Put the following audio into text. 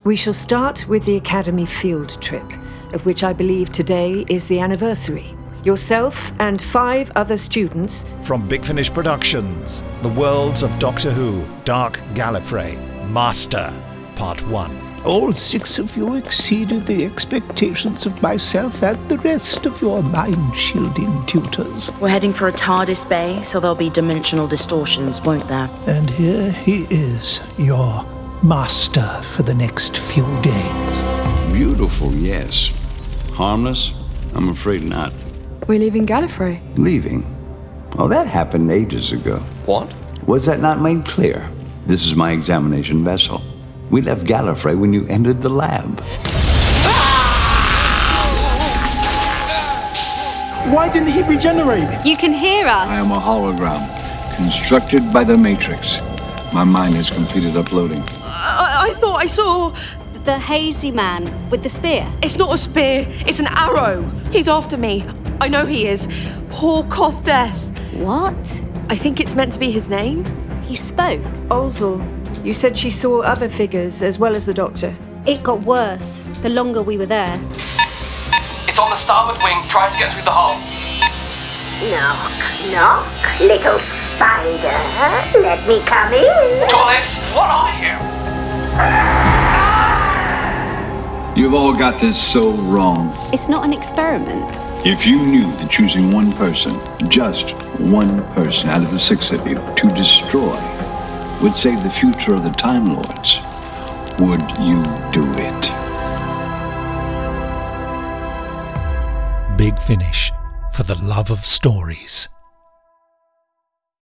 We shall start with the Academy field trip, of which I believe today is the anniversary. Yourself and 5 other students From Big Finish Productions, The Worlds of Doctor Who, Dark Gallifrey, Master, Part 1. All 6 of you exceeded the expectations of myself and the rest of your mind-shielding tutors. We're heading for a TARDIS bay, so there'll be dimensional distortions, won't there? And here he is, your master for the next few days. Beautiful, yes. Harmless? I'm afraid not. We're leaving Gallifrey. Leaving? Oh, that happened ages ago. What? Was that not made clear? This is my examination vessel. We left Gallifrey when you entered the lab. Why didn't he regenerate? You can hear us. I am a hologram, constructed by the Matrix. My mind has completed uploading. I thought I saw... The hazy man with the spear. It's not a spear, it's an arrow. He's after me. I know he is. Hawk of Death. What? I think it's meant to be his name. He spoke. Olzel, you said she saw other figures as well as the Doctor. It got worse the longer we were there. It's on the starboard wing, trying to get through the hull. Knock, knock, little spider. Let me come in. Torres, what are you? You've all got this so wrong. It's not an experiment. If you knew that choosing one person, just one person out of the 6 of you, to destroy would save the future of the Time Lords, would you do it? Big Finish, for the love of stories.